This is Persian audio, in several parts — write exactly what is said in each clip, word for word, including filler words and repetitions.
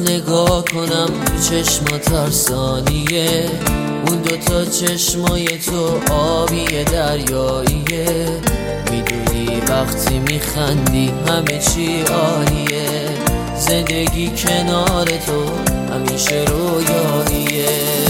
نگاه کنم تو چشمات هر ثانیه، اون دوتا چشمای تو آبی دریاییه. میدونی وقتی میخندی همه چی عالیه، زندگی کنار تو همیشه رویاییه.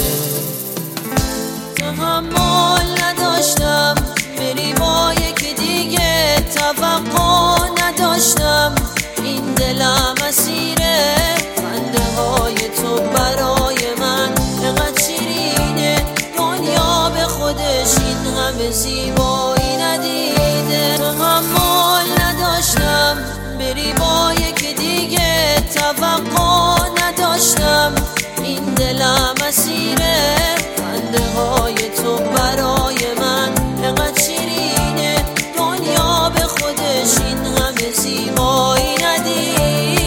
تحمل نداشتم بری با یکی دیگه، توقع نداشتم این دلم اسیره. خنده های تو برای من انقدر شیرینه، دنیا به خودش این همه زیبایی ندیده. تحمل نداشتم بری با یکی دیگه، توقع نداشتم این دلم اسیره. خنده های تو برای من انقدر شیرینه، دنیا به خودش این همه زیبایی ندیده.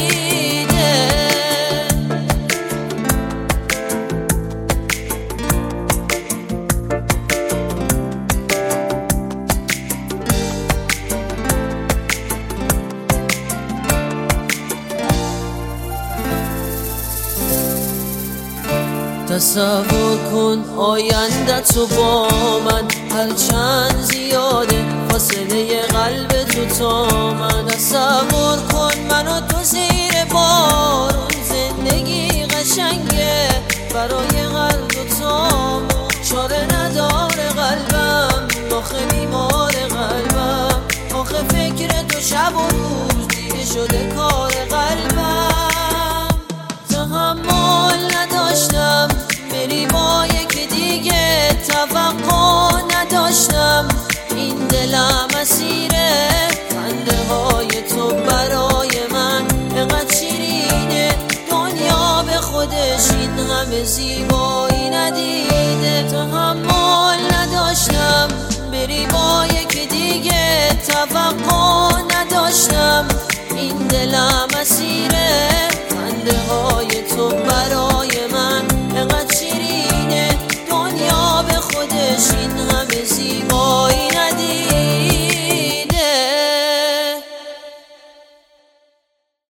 تصور کن آینده تو با من، هرچند زیاده فاصله قلب تو تا من. تصور کن منو تو زیر بارون، زندگی قشنگه برای قلب و تامون. چاره نداره قلبم، آخه بیمار قلبم، آخه فکر تو شب و روز دیگه شده کار قلبم. تحمل نداشتم بری با یکی دیگه، توقع نداشتم این دلم اسیره. خنده های تو برای من انقدر شیرینه، دنیا به خودش این همه زیبا